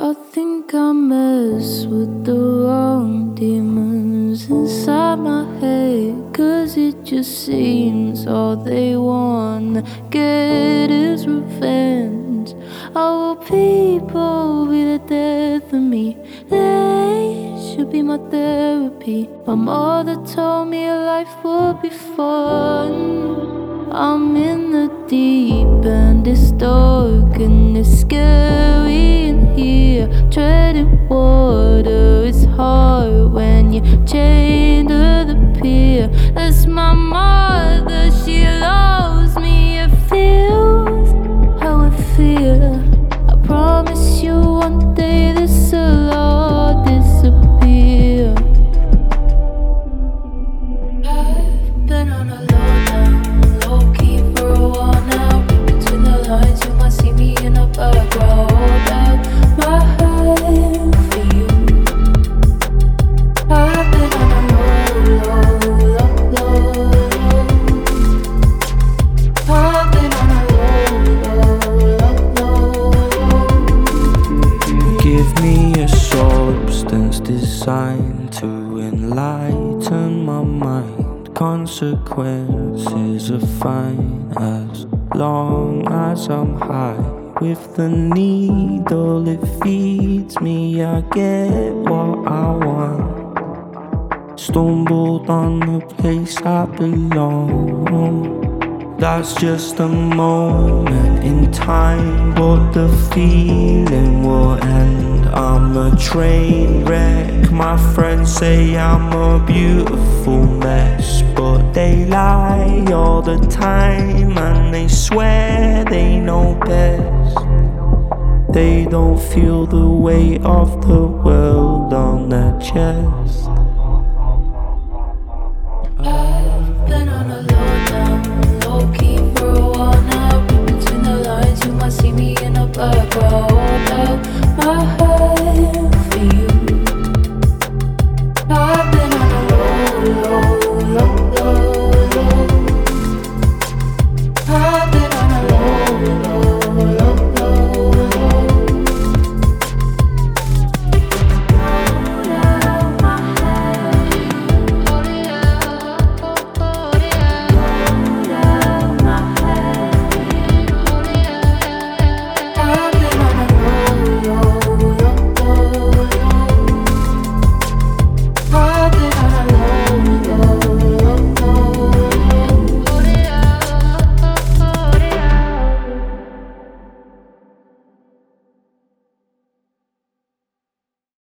I think I mess with the wrong demons inside my head, 'cause it just seems all they wanna get is revenge. How will people be the death of me? They should be my therapy. My mother told me life would be fun. I'm in the deep end, it's dark and it's scary in here. Treading water, it's hard when you're chained to the pier. That's my mother, she loves me, it feels how I feel. I promise you one day this'll all disappear. I've been on a low-key for a while now. Between the lines, you might see me in a back row. About my head for you. I've been on a low. I've been on a low. Give me a substance designed to enlighten my mind. Consequences are fine as long as I'm high. With the needle, it feeds me, I get what I want. Stumbled on the place I belong. That's just a moment in time, but the feeling will end. I'm a train wreck. My friends say I'm a beautiful mess, but they lie all the time and they swear they know best. They don't feel the weight of the world on their chest. I've been on a low-key for a while now. Between the lines, you might see me in a back row.